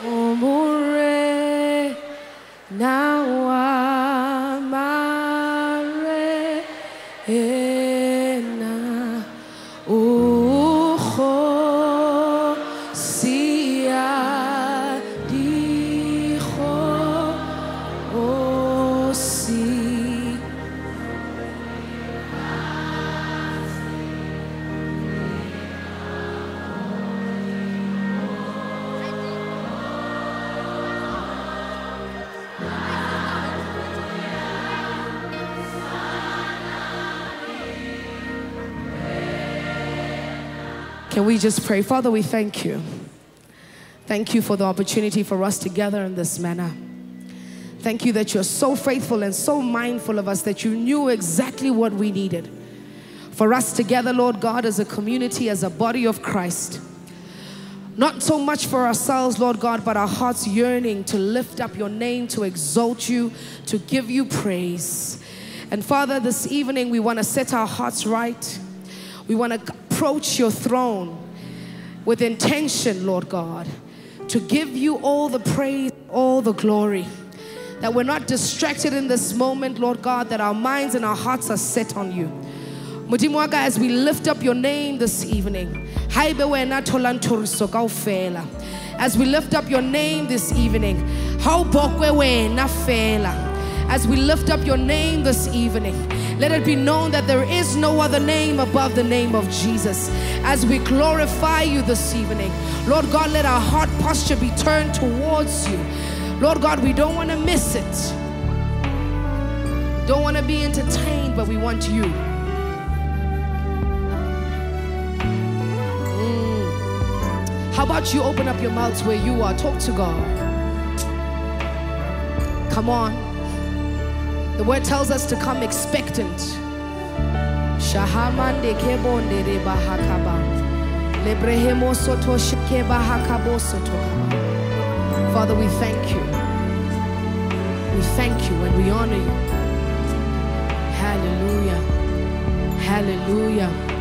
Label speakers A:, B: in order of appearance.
A: Omure na amare ena ucho sia dicho osi. Can we just pray? Father, we thank you. Thank you for the opportunity for us to gather in this manner. Thank you that you're so faithful and so mindful of us that you knew exactly what we needed. For us together, Lord God, as a community, as a body of Christ. Not so much for ourselves, Lord God, but our hearts yearning to lift up your name, to exalt you, to give you praise. And Father, this evening we want to set our hearts right. We want to approach your throne with intention, Lord God, to give you all the praise, all the glory. That we're not distracted in this moment, Lord God, that our minds and our hearts are set on you. Modimo, as we lift up your name this evening, as we lift up your name this evening, as we lift up your name this evening, let it be known that there is no other name above the name of Jesus. As we glorify you this evening, Lord God, let our heart posture be turned towards you. Lord God, we don't want to miss it. Don't want to be entertained, but we want you. How about you open up your mouths where you are? Talk to God. Come on. The word tells us to come expectant. Shahamande kebonde de bahakaba. Lebrehemo soto shike bahakabo soto kaba. Father, we thank you. We thank you and we honor you. Hallelujah. Hallelujah.